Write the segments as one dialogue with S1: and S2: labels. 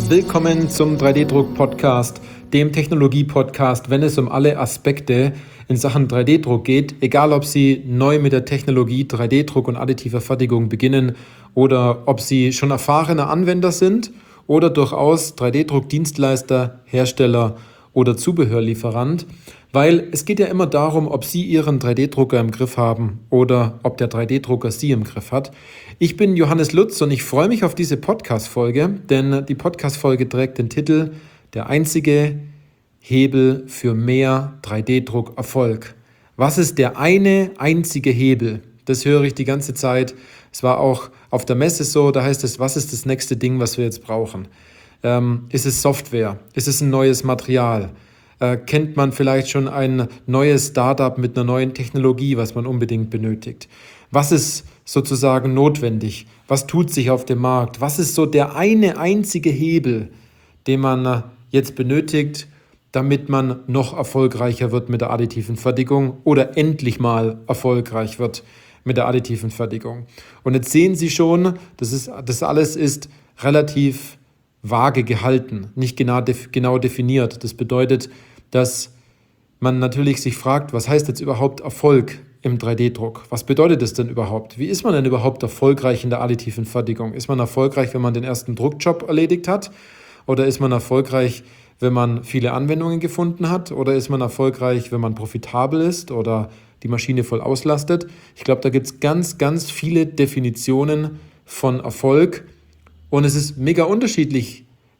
S1: Willkommen zum 3D-Druck-Podcast, dem Technologie-Podcast, wenn es um alle Aspekte in Sachen 3D-Druck geht, egal ob Sie neu mit der Technologie 3D-Druck und additiver Fertigung beginnen oder ob Sie schon erfahrene Anwender sind oder durchaus 3D-Druck-Dienstleister, Hersteller oder Zubehörlieferant, weil es geht ja immer darum, ob Sie Ihren 3D-Drucker im Griff haben oder ob der 3D-Drucker Sie im Griff hat. Ich bin Johannes Lutz und ich freue mich auf diese Podcast-Folge, denn die Podcast-Folge trägt den Titel Der einzige Hebel für mehr 3D-Druck-Erfolg. Was ist der eine einzige Hebel? Das höre ich die ganze Zeit. Es war auch auf der Messe so, da heißt es, was ist das nächste Ding, was wir jetzt brauchen? Ist es Software? Ist es ein neues Material? Kennt man vielleicht schon ein neues Startup mit einer neuen Technologie, was man unbedingt benötigt? Was ist sozusagen notwendig? Was tut sich auf dem Markt? Was ist so der eine einzige Hebel, den man jetzt benötigt, damit man noch erfolgreicher wird mit der additiven Fertigung oder endlich mal erfolgreich wird mit der additiven Fertigung? Und jetzt sehen Sie schon, das alles ist relativ vage gehalten, nicht genau definiert. Das bedeutet, dass man natürlich sich fragt, was heißt jetzt überhaupt Erfolg im 3D-Druck? Was bedeutet das denn überhaupt? Wie ist man denn überhaupt erfolgreich in der additiven Fertigung? Ist man erfolgreich, wenn man den ersten Druckjob erledigt hat? Oder ist man erfolgreich, wenn man viele Anwendungen gefunden hat? Oder ist man erfolgreich, wenn man profitabel ist oder die Maschine voll auslastet? Ich glaube, da gibt es ganz, ganz viele Definitionen von Erfolg. Und es ist mega unterschiedlich,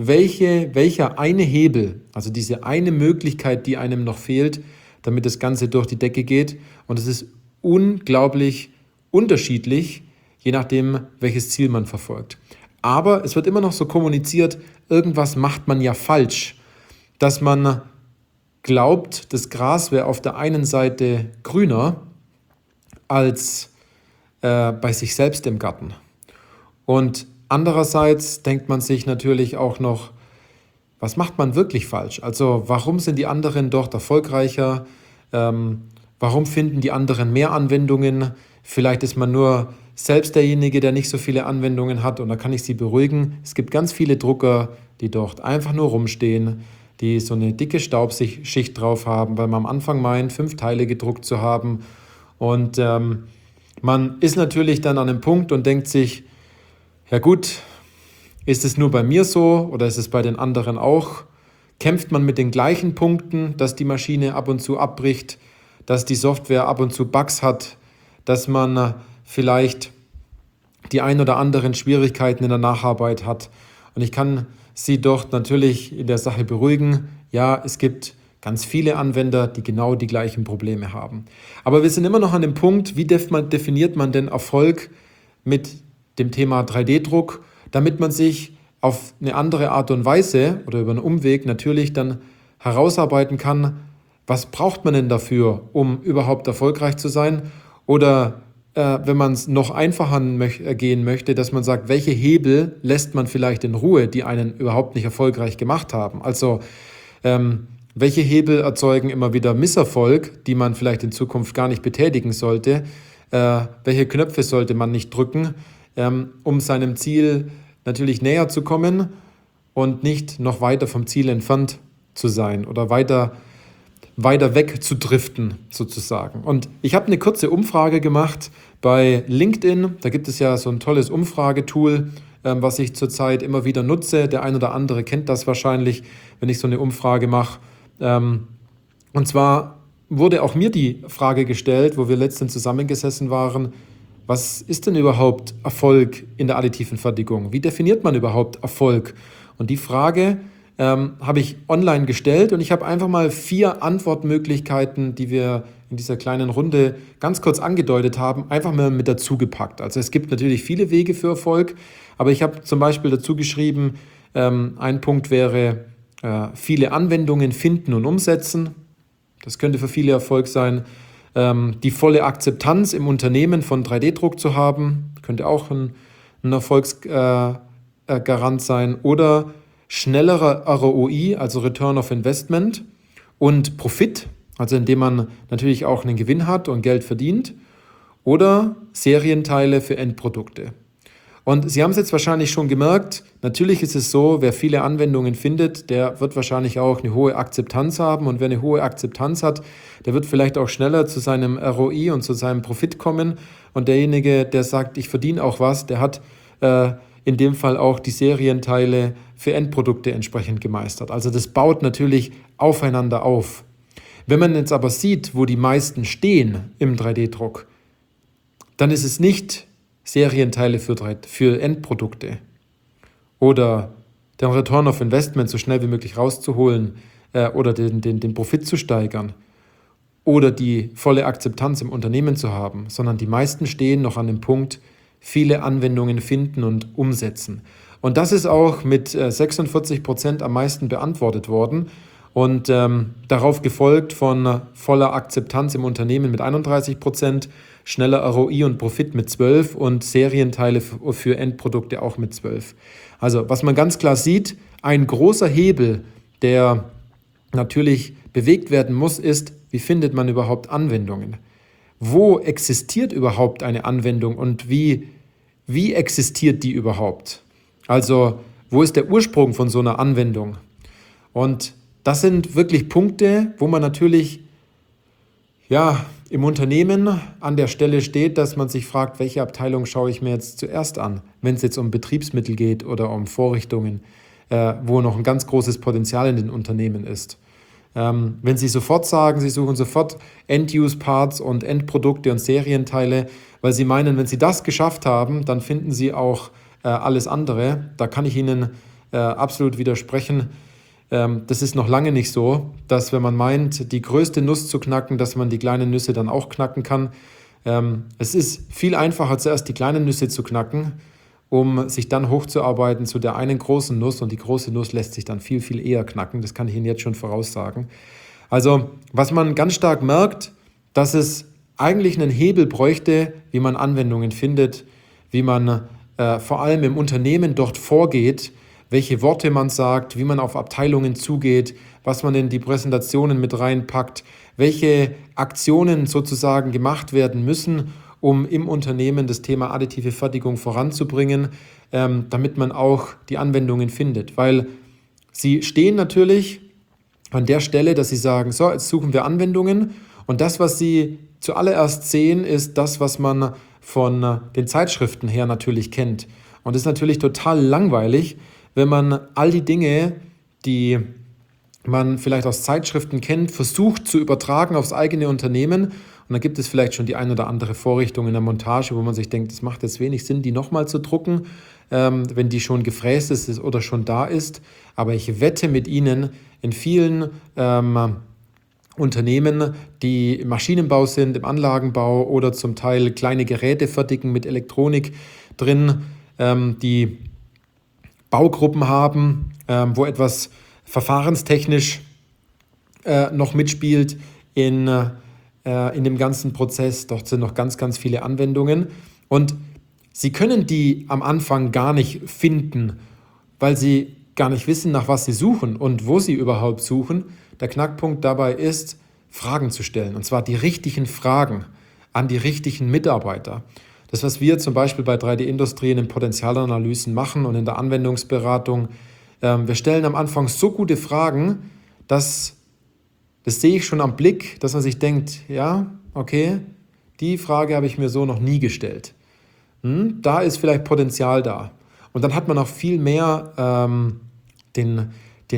S1: welcher eine Hebel, also diese eine Möglichkeit, die einem noch fehlt, damit das Ganze durch die Decke geht. Und es ist unglaublich unterschiedlich, je nachdem, welches Ziel man verfolgt. Aber es wird immer noch so kommuniziert, irgendwas macht man ja falsch. Dass man glaubt, das Gras wäre auf der einen Seite grüner als bei sich selbst im Garten. Und andererseits denkt man sich natürlich auch noch, was macht man wirklich falsch? Also warum sind die anderen dort erfolgreicher? Warum finden die anderen mehr Anwendungen? Vielleicht ist man nur selbst derjenige, der nicht so viele Anwendungen hat. Und da kann ich Sie beruhigen. Es gibt ganz viele Drucker, die dort einfach nur rumstehen, die so eine dicke Staubschicht drauf haben, weil man am Anfang meint, 5 Teile gedruckt zu haben. Und man ist natürlich dann an einem Punkt und denkt sich, ja gut, ist es nur bei mir so oder ist es bei den anderen auch? Kämpft man mit den gleichen Punkten, dass die Maschine ab und zu abbricht, dass die Software ab und zu Bugs hat, dass man vielleicht die ein oder anderen Schwierigkeiten in der Nacharbeit hat? Und ich kann Sie doch natürlich in der Sache beruhigen. Ja, es gibt ganz viele Anwender, die genau die gleichen Probleme haben. Aber wir sind immer noch an dem Punkt, wie definiert man denn Erfolg mit dem Thema 3D-Druck, damit man sich auf eine andere Art und Weise oder über einen Umweg natürlich dann herausarbeiten kann, was braucht man denn dafür, um überhaupt erfolgreich zu sein? Oder wenn man es noch einfacher gehen möchte, dass man sagt, welche Hebel lässt man vielleicht in Ruhe, die einen überhaupt nicht erfolgreich gemacht haben? Also welche Hebel erzeugen immer wieder Misserfolg, die man vielleicht in Zukunft gar nicht betätigen sollte? Welche Knöpfe sollte man nicht drücken, um seinem Ziel natürlich näher zu kommen und nicht noch weiter vom Ziel entfernt zu sein oder weiter weg zu driften sozusagen. Und ich habe eine kurze Umfrage gemacht bei LinkedIn. Da gibt es ja so ein tolles Umfragetool, was ich zurzeit immer wieder nutze. Der ein oder andere kennt das wahrscheinlich, wenn ich so eine Umfrage mache. Und zwar wurde auch mir die Frage gestellt, wo wir letztens zusammengesessen waren, was ist denn überhaupt Erfolg in der additiven Fertigung? Wie definiert man überhaupt Erfolg? Und die Frage habe ich online gestellt und ich habe einfach mal 4 Antwortmöglichkeiten, die wir in dieser kleinen Runde ganz kurz angedeutet haben, einfach mal mit dazu gepackt. Also es gibt natürlich viele Wege für Erfolg, aber ich habe zum Beispiel dazu geschrieben, ein Punkt wäre, viele Anwendungen finden und umsetzen. Das könnte für viele Erfolg sein. Die volle Akzeptanz im Unternehmen von 3D-Druck zu haben, könnte auch ein Erfolgsgarant sein. Oder schnellerer ROI, also Return of Investment, und Profit, also indem man natürlich auch einen Gewinn hat und Geld verdient. Oder Serienteile für Endprodukte. Und Sie haben es jetzt wahrscheinlich schon gemerkt, natürlich ist es so, wer viele Anwendungen findet, der wird wahrscheinlich auch eine hohe Akzeptanz haben. Und wer eine hohe Akzeptanz hat, der wird vielleicht auch schneller zu seinem ROI und zu seinem Profit kommen. Und derjenige, der sagt, ich verdiene auch was, der hat in dem Fall auch die Serienteile für Endprodukte entsprechend gemeistert. Also das baut natürlich aufeinander auf. Wenn man jetzt aber sieht, wo die meisten stehen im 3D-Druck, dann ist es nicht Serienteile für Endprodukte oder den Return of Investment so schnell wie möglich rauszuholen oder den Profit zu steigern oder die volle Akzeptanz im Unternehmen zu haben, sondern die meisten stehen noch an dem Punkt, viele Anwendungen finden und umsetzen. Und das ist auch mit 46% am meisten beantwortet worden und darauf gefolgt von voller Akzeptanz im Unternehmen mit 31%, schneller ROI und Profit mit 12% und Serienteile für Endprodukte auch mit 12%. Also was man ganz klar sieht, ein großer Hebel, der natürlich bewegt werden muss, ist, wie findet man überhaupt Anwendungen? Wo existiert überhaupt eine Anwendung und wie existiert die überhaupt? Also wo ist der Ursprung von so einer Anwendung? Und das sind wirklich Punkte, wo man natürlich im Unternehmen an der Stelle steht, dass man sich fragt, welche Abteilung schaue ich mir jetzt zuerst an, wenn es jetzt um Betriebsmittel geht oder um Vorrichtungen, wo noch ein ganz großes Potenzial in den Unternehmen ist. Wenn Sie sofort sagen, Sie suchen sofort End-Use-Parts und Endprodukte und Serienteile, weil Sie meinen, wenn Sie das geschafft haben, dann finden Sie auch alles andere. Da kann ich Ihnen absolut widersprechen. Das ist noch lange nicht so, dass wenn man meint, die größte Nuss zu knacken, dass man die kleinen Nüsse dann auch knacken kann. Es ist viel einfacher, zuerst die kleinen Nüsse zu knacken, um sich dann hochzuarbeiten zu der einen großen Nuss. Und die große Nuss lässt sich dann viel, viel eher knacken. Das kann ich Ihnen jetzt schon voraussagen. Also, was man ganz stark merkt, dass es eigentlich einen Hebel bräuchte, wie man Anwendungen findet, wie man vor allem im Unternehmen dort vorgeht, welche Worte man sagt, wie man auf Abteilungen zugeht, was man in die Präsentationen mit reinpackt, welche Aktionen sozusagen gemacht werden müssen, um im Unternehmen das Thema additive Fertigung voranzubringen, damit man auch die Anwendungen findet. Weil Sie stehen natürlich an der Stelle, dass Sie sagen, so, jetzt suchen wir Anwendungen und das, was Sie zuallererst sehen, ist das, was man von den Zeitschriften her natürlich kennt. Und das ist natürlich total langweilig, wenn man all die Dinge, die man vielleicht aus Zeitschriften kennt, versucht zu übertragen aufs eigene Unternehmen. Und dann gibt es vielleicht schon die ein oder andere Vorrichtung in der Montage, wo man sich denkt, es macht jetzt wenig Sinn, die nochmal zu drucken, wenn die schon gefräst ist oder schon da ist. Aber ich wette mit Ihnen, in vielen Unternehmen, die im Maschinenbau sind, im Anlagenbau oder zum Teil kleine Geräte fertigen mit Elektronik drin, die Baugruppen haben, wo etwas verfahrenstechnisch noch mitspielt in dem ganzen Prozess. Dort sind noch ganz, ganz viele Anwendungen. Und Sie können die am Anfang gar nicht finden, weil Sie gar nicht wissen, nach was Sie suchen und wo Sie überhaupt suchen. Der Knackpunkt dabei ist, Fragen zu stellen. Und zwar die richtigen Fragen an die richtigen Mitarbeiter. Das, was wir zum Beispiel bei 3D-Industrien in Potenzialanalysen machen und in der Anwendungsberatung, wir stellen am Anfang so gute Fragen, dass das sehe ich schon am Blick, dass man sich denkt, ja, okay, die Frage habe ich mir so noch nie gestellt. Da ist vielleicht Potenzial da. Und dann hat man auch viel mehr den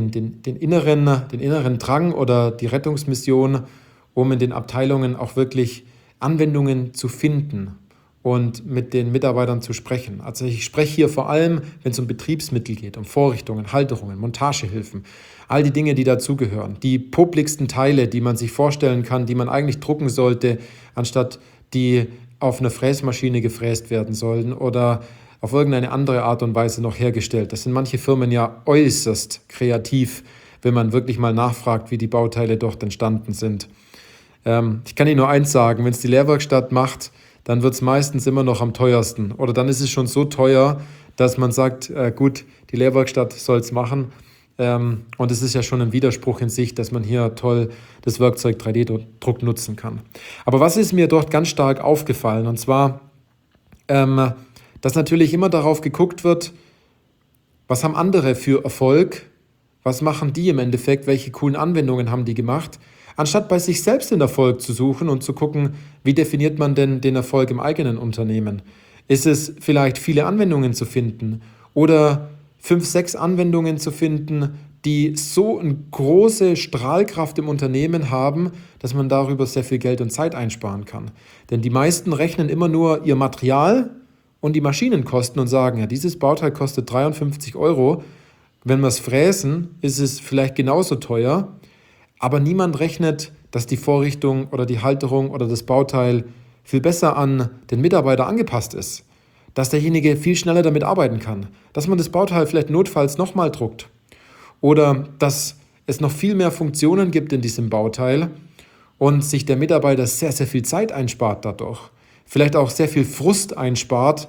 S1: inneren Drang oder die Rettungsmission, um in den Abteilungen auch wirklich Anwendungen zu finden und mit den Mitarbeitern zu sprechen. Also ich spreche hier vor allem, wenn es um Betriebsmittel geht, um Vorrichtungen, Halterungen, Montagehilfen, all die Dinge, die dazugehören. Die popligsten Teile, die man sich vorstellen kann, die man eigentlich drucken sollte, anstatt die auf einer Fräsmaschine gefräst werden sollen oder auf irgendeine andere Art und Weise noch hergestellt. Das sind manche Firmen ja äußerst kreativ, wenn man wirklich mal nachfragt, wie die Bauteile dort entstanden sind. Ich kann Ihnen nur eins sagen, wenn es die Lehrwerkstatt macht, dann wird es meistens immer noch am teuersten. Oder dann ist es schon so teuer, dass man sagt, gut, die Lehrwerkstatt soll es machen. Und es ist ja schon ein Widerspruch in sich, dass man hier toll das Werkzeug 3D-Druck nutzen kann. Aber was ist mir dort ganz stark aufgefallen? Und zwar, dass natürlich immer darauf geguckt wird, Was haben andere für Erfolg? Was machen die im Endeffekt? Welche coolen Anwendungen haben die gemacht? Anstatt bei sich selbst den Erfolg zu suchen und zu gucken, wie definiert man denn den Erfolg im eigenen Unternehmen? Ist es vielleicht viele Anwendungen zu finden oder 5, 6 Anwendungen zu finden, die so eine große Strahlkraft im Unternehmen haben, dass man darüber sehr viel Geld und Zeit einsparen kann. Denn die meisten rechnen immer nur ihr Material und die Maschinenkosten und sagen, ja, dieses Bauteil kostet 53 Euro. Wenn wir es fräsen, ist es vielleicht genauso teuer, aber niemand rechnet, dass die Vorrichtung oder die Halterung oder das Bauteil viel besser an den Mitarbeiter angepasst ist, dass derjenige viel schneller damit arbeiten kann, dass man das Bauteil vielleicht notfalls nochmal druckt oder dass es noch viel mehr Funktionen gibt in diesem Bauteil und sich der Mitarbeiter sehr, sehr viel Zeit einspart dadurch, vielleicht auch sehr viel Frust einspart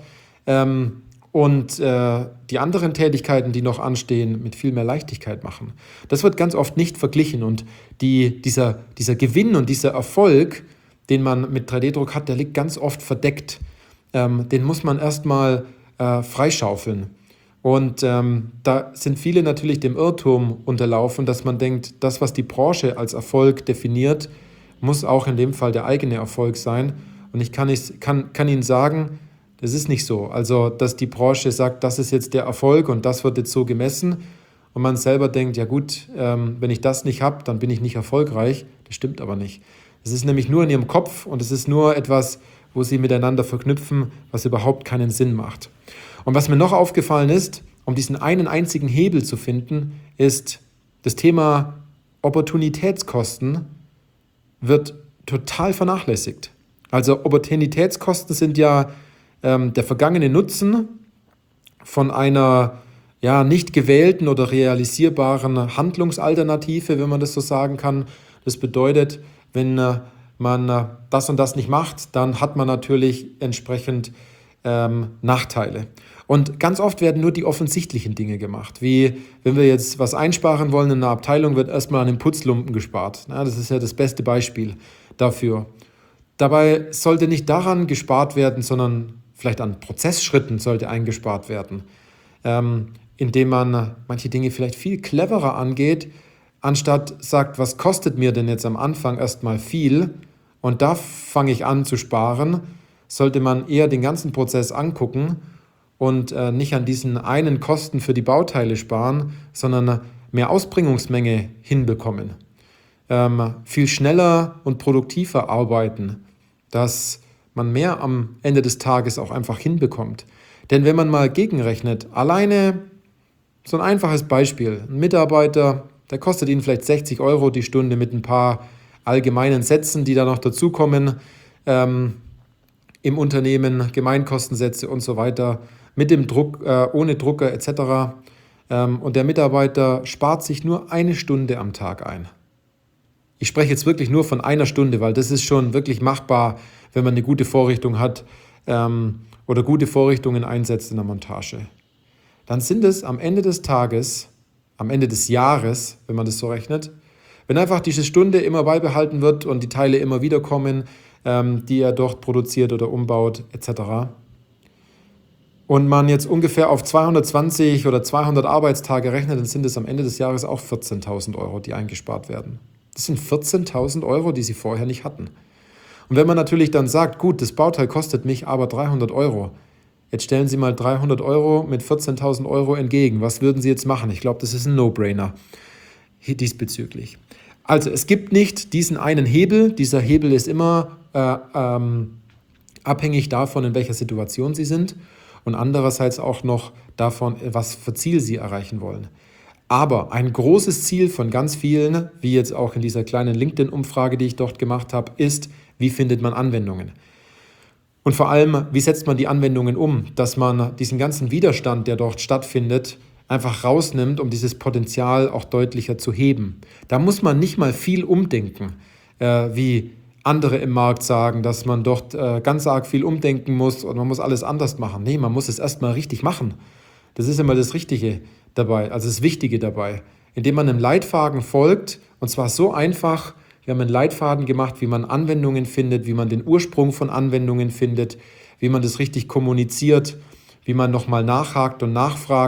S1: und die anderen Tätigkeiten, die noch anstehen, mit viel mehr Leichtigkeit machen. Das wird ganz oft nicht verglichen und dieser Gewinn und dieser Erfolg, den man mit 3D-Druck hat, der liegt ganz oft verdeckt. Den muss man erstmal freischaufeln. Und da sind viele natürlich dem Irrtum unterlaufen, dass man denkt, das, was die Branche als Erfolg definiert, muss auch in dem Fall der eigene Erfolg sein. Und ich kann Ihnen sagen, das ist nicht so. Also, dass die Branche sagt, das ist jetzt der Erfolg und das wird jetzt so gemessen. Und man selber denkt, ja gut, wenn ich das nicht habe, dann bin ich nicht erfolgreich. Das stimmt aber nicht. Es ist nämlich nur in Ihrem Kopf und es ist nur etwas, wo Sie miteinander verknüpfen, was überhaupt keinen Sinn macht. Und was mir noch aufgefallen ist, um diesen einen einzigen Hebel zu finden, ist das Thema Opportunitätskosten wird total vernachlässigt. Also Opportunitätskosten sind ja der vergangene Nutzen von einer nicht gewählten oder realisierbaren Handlungsalternative, wenn man das so sagen kann. Das bedeutet, wenn man das und das nicht macht, dann hat man natürlich entsprechend Nachteile. Und ganz oft werden nur die offensichtlichen Dinge gemacht, wie wenn wir jetzt was einsparen wollen in einer Abteilung, wird erstmal an den Putzlumpen gespart. Ja, das ist ja das beste Beispiel dafür. Dabei sollte nicht daran gespart werden, sondern vielleicht an Prozessschritten sollte eingespart werden, indem man manche Dinge vielleicht viel cleverer angeht, anstatt sagt, was kostet mir denn jetzt am Anfang erstmal viel und da fange ich an zu sparen, sollte man eher den ganzen Prozess angucken und nicht an diesen einen Kosten für die Bauteile sparen, sondern mehr Ausbringungsmenge hinbekommen. Viel schneller und produktiver arbeiten, dass man mehr am Ende des Tages auch einfach hinbekommt. Denn wenn man mal gegenrechnet, alleine so ein einfaches Beispiel, ein Mitarbeiter, der kostet Ihnen vielleicht 60 Euro die Stunde mit ein paar allgemeinen Sätzen, die da noch dazukommen, im Unternehmen, Gemeinkostensätze und so weiter, mit dem Druck, ohne Drucker etc. Und der Mitarbeiter spart sich nur 1 Stunde am Tag ein. Ich spreche jetzt wirklich nur von 1 Stunde, weil das ist schon wirklich machbar, wenn man eine gute Vorrichtung hat oder gute Vorrichtungen einsetzt in der Montage. Dann sind es am Ende des Tages, am Ende des Jahres, wenn man das so rechnet, wenn einfach diese Stunde immer beibehalten wird und die Teile immer wieder kommen, die er dort produziert oder umbaut etc. Und man jetzt ungefähr auf 220 oder 200 Arbeitstage rechnet, dann sind es am Ende des Jahres auch 14.000 Euro, die eingespart werden. Das sind 14.000 Euro, die Sie vorher nicht hatten. Und wenn man natürlich dann sagt, gut, das Bauteil kostet mich aber 300 Euro, jetzt stellen Sie mal 300 Euro mit 14.000 Euro entgegen. Was würden Sie jetzt machen? Ich glaube, das ist ein No-Brainer diesbezüglich. Also es gibt nicht diesen einen Hebel. Dieser Hebel ist immer abhängig davon, in welcher Situation Sie sind und andererseits auch noch davon, was für Ziel Sie erreichen wollen. Aber ein großes Ziel von ganz vielen, wie jetzt auch in dieser kleinen LinkedIn-Umfrage, die ich dort gemacht habe, ist, wie findet man Anwendungen? Und vor allem, wie setzt man die Anwendungen um, dass man diesen ganzen Widerstand, der dort stattfindet, einfach rausnimmt, um dieses Potenzial auch deutlicher zu heben. Da muss man nicht mal viel umdenken, wie andere im Markt sagen, dass man dort ganz arg viel umdenken muss und man muss alles anders machen. Nee, man muss es erstmal richtig machen. Das ist immer das Richtige dabei, also das Wichtige dabei. Indem man einem Leitfaden folgt, und zwar so einfach. Wir haben einen Leitfaden gemacht, wie man Anwendungen findet, wie man den Ursprung von Anwendungen findet, wie man das richtig kommuniziert, wie man nochmal nachhakt und nachfragt,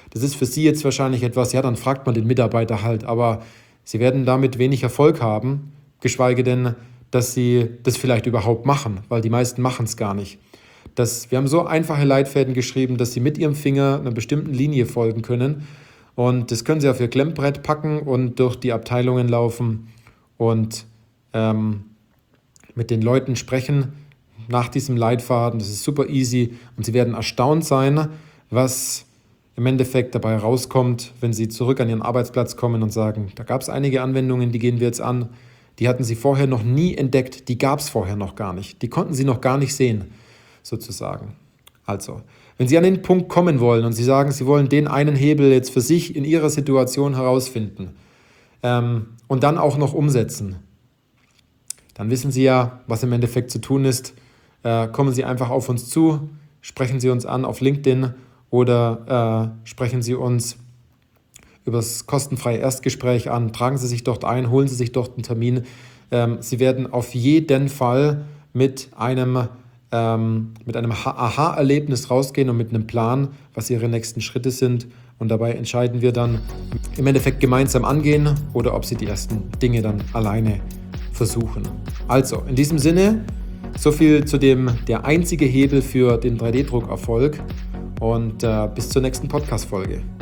S1: Das ist für Sie jetzt wahrscheinlich etwas, ja, dann fragt man den Mitarbeiter halt, aber Sie werden damit wenig Erfolg haben, geschweige denn, dass Sie das vielleicht überhaupt machen, weil die meisten machen es gar nicht. Wir haben so einfache Leitfäden geschrieben, dass Sie mit Ihrem Finger einer bestimmten Linie folgen können und das können Sie auf Ihr Klemmbrett packen und durch die Abteilungen laufen und mit den Leuten sprechen nach diesem Leitfaden. Das ist super easy und Sie werden erstaunt sein, was im Endeffekt dabei rauskommt, wenn Sie zurück an Ihren Arbeitsplatz kommen und sagen, da gab es einige Anwendungen, die gehen wir jetzt an, die hatten Sie vorher noch nie entdeckt, die gab es vorher noch gar nicht, die konnten Sie noch gar nicht sehen, sozusagen. Also, wenn Sie an den Punkt kommen wollen und Sie sagen, Sie wollen den einen Hebel jetzt für sich in Ihrer Situation herausfinden und dann auch noch umsetzen, dann wissen Sie ja, was im Endeffekt zu tun ist. Kommen Sie einfach auf uns zu, sprechen Sie uns an auf LinkedIn oder sprechen Sie uns über das kostenfreie Erstgespräch an. Tragen Sie sich dort ein, holen Sie sich dort einen Termin. Sie werden auf jeden Fall mit einem Aha-Erlebnis rausgehen und mit einem Plan, was Ihre nächsten Schritte sind. Und dabei entscheiden wir dann im Endeffekt gemeinsam angehen oder ob Sie die ersten Dinge dann alleine versuchen. Also, in diesem Sinne, so viel zu der einzige Hebel für den 3D-Druckerfolg und bis zur nächsten Podcast-Folge.